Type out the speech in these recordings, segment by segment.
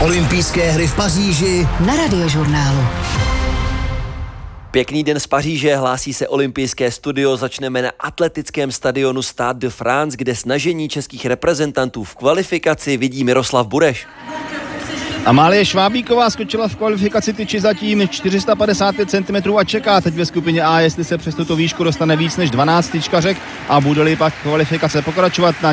Olympijské hry v Paříži na Radiožurnálu. Pěkný den z Paříže, hlásí se olympijské studio, začneme na atletickém stadionu Stade de France, kde snažení českých reprezentantů v kvalifikaci vidí Miroslav Bureš. Amálie Švábíková skočila v kvalifikaci tyči zatím 455 cm a čeká teď ve skupině A, jestli se přes tuto výšku dostane víc než 12 tyčkařek a bude-li pak kvalifikace pokračovat na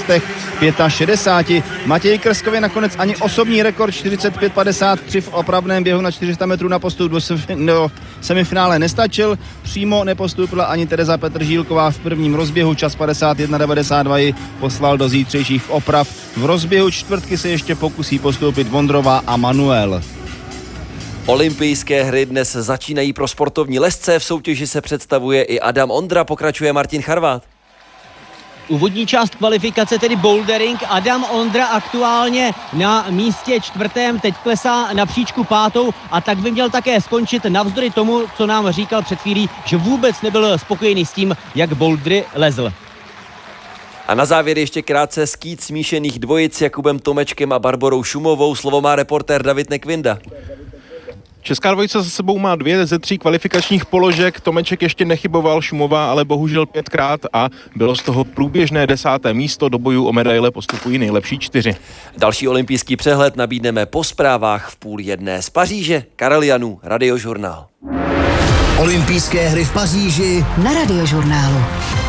465. Matěj Krskovi nakonec ani osobní rekord 45,53 v opravném běhu na 400 metrů na postup do semifinále nestačil. Přímo nepostoupila ani Tereza Petržílková v prvním rozběhu, čas 51,92 ji poslal do zítřejších oprav. V rozběhu čtvrtky se ještě pokusí postoupit Vondrová a Manuel. Olympijské hry dnes začínají pro sportovní lezce, v soutěži se představuje i Adam Ondra, pokračuje Martin Charvát. Úvodní část kvalifikace, tedy bouldering. Adam Ondra aktuálně na místě čtvrtém, teď klesá na příčku pátou a tak by měl také skončit navzdory tomu, co nám říkal před chvílí, že vůbec nebyl spokojený s tím, jak bouldry lezl. A na závěr ještě krátce skýt smíšených dvojic s Jakubem Tomečkem a Barborou Šumovou. Slovo má reportér David Nekvinda. Česká dvojice za sebou má 2 ze 3 kvalifikačních položek. Tomeček ještě nechyboval, Šumová ale bohužel 5krát a bylo z toho průběžné 10. místo. Do bojů o medaile postupují nejlepší 4. Další olympijský přehled nabídneme po zprávách v 12:30 z Paříže. Karel Janů, Radiožurnál. Olympijské hry v Paříži na Radiožurnálu.